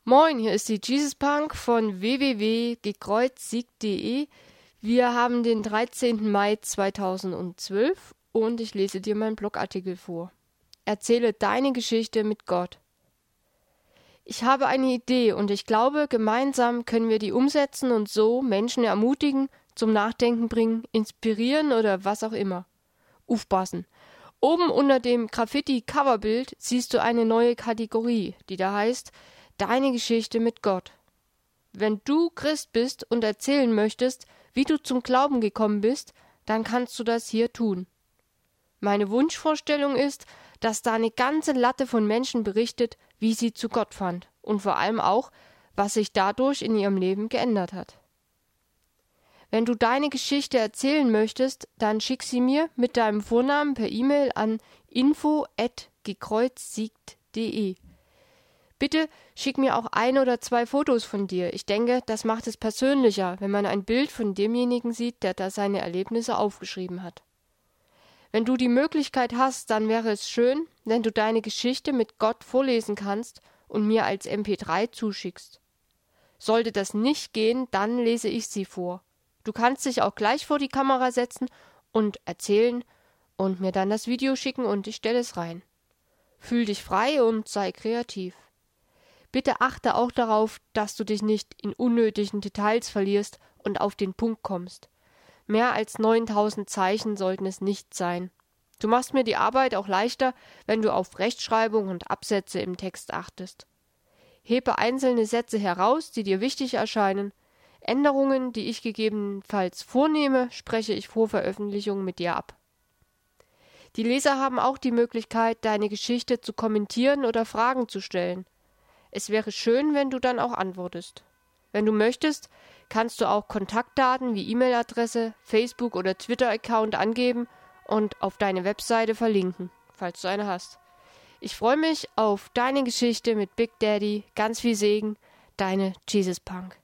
Moin, hier ist die Jesus Punk von www.gekreuzsiegt.de. Wir haben den 13. Mai 2012 und ich lese dir meinen Blogartikel vor. Erzähle deine Geschichte mit Gott. Ich habe eine Idee und ich glaube, gemeinsam können wir die umsetzen und so Menschen ermutigen, zum Nachdenken bringen, inspirieren oder was auch immer. Aufpassen. Oben unter dem Graffiti-Coverbild siehst du eine neue Kategorie, die da heißt Deine Geschichte mit Gott. Wenn du Christ bist und erzählen möchtest, wie du zum Glauben gekommen bist, dann kannst du das hier tun. Meine Wunschvorstellung ist, dass da eine ganze Latte von Menschen berichtet, wie sie zu Gott fand und vor allem auch, was sich dadurch in ihrem Leben geändert hat. Wenn du deine Geschichte erzählen möchtest, dann schick sie mir mit deinem Vornamen per E-Mail an info@gekreuzsiegt.de. Bitte schick mir auch 1 oder 2 Fotos von dir. Ich denke, das macht es persönlicher, wenn man ein Bild von demjenigen sieht, der da seine Erlebnisse aufgeschrieben hat. Wenn du die Möglichkeit hast, dann wäre es schön, wenn du deine Geschichte mit Gott vorlesen kannst und mir als MP3 zuschickst. Sollte das nicht gehen, dann lese ich sie vor. Du kannst dich auch gleich vor die Kamera setzen und erzählen und mir dann das Video schicken und ich stelle es rein. Fühl dich frei und sei kreativ. Bitte achte auch darauf, dass du dich nicht in unnötigen Details verlierst und auf den Punkt kommst. Mehr als 9000 Zeichen sollten es nicht sein. Du machst mir die Arbeit auch leichter, wenn du auf Rechtschreibung und Absätze im Text achtest. Hebe einzelne Sätze heraus, die dir wichtig erscheinen. Änderungen, die ich gegebenenfalls vornehme, spreche ich vor Veröffentlichung mit dir ab. Die Leser haben auch die Möglichkeit, deine Geschichte zu kommentieren oder Fragen zu stellen. Es wäre schön, wenn du dann auch antwortest. Wenn du möchtest, kannst du auch Kontaktdaten wie E-Mail-Adresse, Facebook- oder Twitter-Account angeben und auf deine Webseite verlinken, falls du eine hast. Ich freue mich auf deine Geschichte mit Big Daddy, ganz viel Segen, deine Jesus Punk.